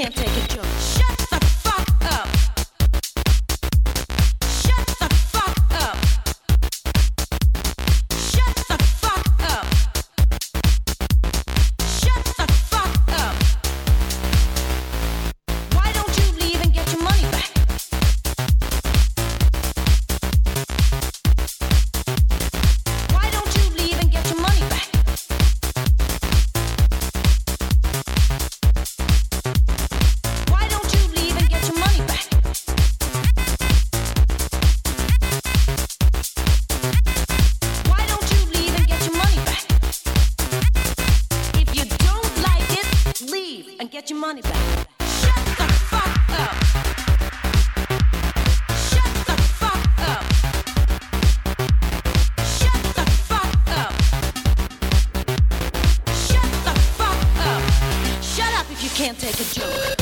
can't take a joke. Shut the fuck up. Shut the fuck up. Shut the fuck up. Shut the fuck up. Why don't you leave and get your money back? Why don't you leave and get your money back? Why don't you leave and get your money back? Why don't you leave and get your money back? If you don't like it, leave and get your money back. Shut the fuck up. Shut the fuck up. Shut the fuck up. Shut the fuck up. Shut up if you can't take a joke.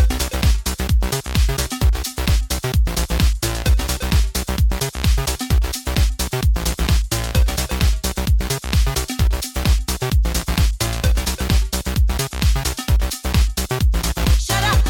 Shut up.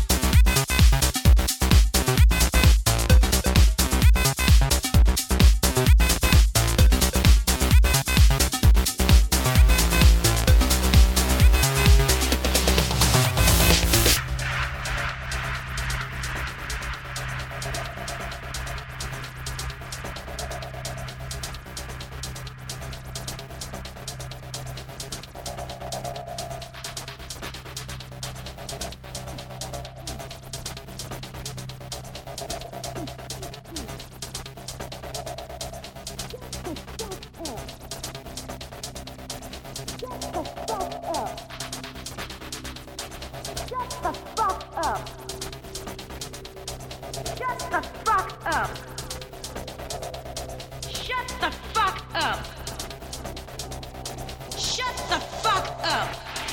Shut the fuck up. Shut the fuck up. Shut the fuck up. Shut the fuck up.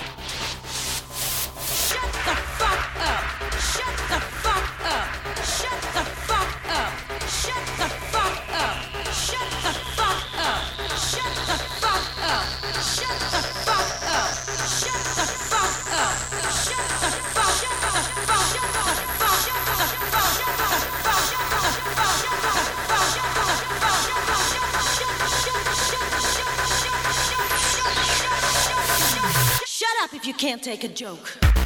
Shut the fuck up. Shut the fuck up. Shut the fuck up. Shut the fuck up. Shut the fuck up. Shut the fuck up. Shut the fuck up. Shut the fuck up. Shut the fuck. Shut the fuck. Shut the fuck. Shut the fuck. Shut the fuck. Shut up if you can't take a joke.